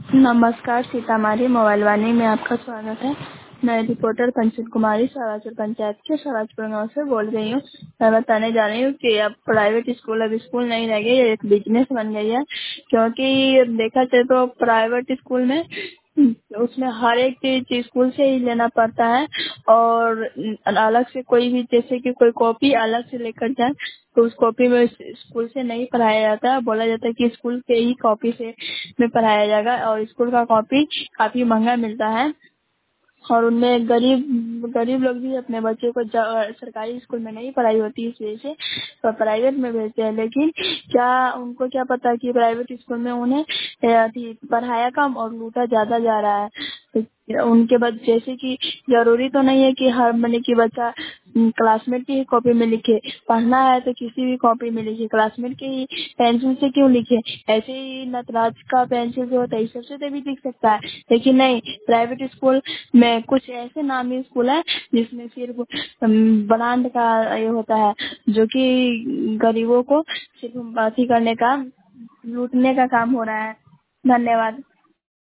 नमस्कार, सीतामढ़ी मोबाइल वाणी में आपका स्वागत है। मैं रिपोर्टर कंचन कुमारी सराजपुर पंचायत के सराजपुर गांव से बोल रही हूँ। मैं बताने जा रही हूँ कि अब प्राइवेट स्कूल अब स्कूल नहीं रह गई, ये एक बिजनेस बन गई है। क्योंकि देखा जाए तो प्राइवेट स्कूल में उसमें हर एक चीज स्कूल से ही लेना पड़ता है और अलग से कोई भी जैसे कि कोई कॉपी अलग से लेकर जाए तो उस कॉपी में स्कूल से नहीं पढ़ाया जाता है। बोला जाता है कि स्कूल के ही कॉपी से में पढ़ाया जाएगा और स्कूल का कॉपी काफी महंगा मिलता है और उनमें गरीब गरीब लोग भी अपने बच्चे को सरकारी स्कूल में नहीं पढ़ाई होती इस वजह से तो प्राइवेट में भेजते हैं। लेकिन क्या उनको क्या पता कि प्राइवेट स्कूल में उन्हें पढ़ाया कम और लूटा ज्यादा जा रहा है। तो उनके बाद जैसे कि जरूरी तो नहीं है कि हर महीने की बच्चा क्लासमेट की ही कॉपी में लिखे। पढ़ना है तो किसी भी कॉपी में लिखे, क्लासमेट की ही पेंसिल से क्यों लिखे। ऐसे ही नटराज का पेंसिल जो होता है इस सबसे तो भी लिख सकता है। लेकिन नहीं, प्राइवेट स्कूल में कुछ ऐसे नामी स्कूल है जिसमें सिर्फ ब्रांड का ये होता है जो कि गरीबों को सिर्फ बाती करने का लूटने का काम हो रहा है। धन्यवाद।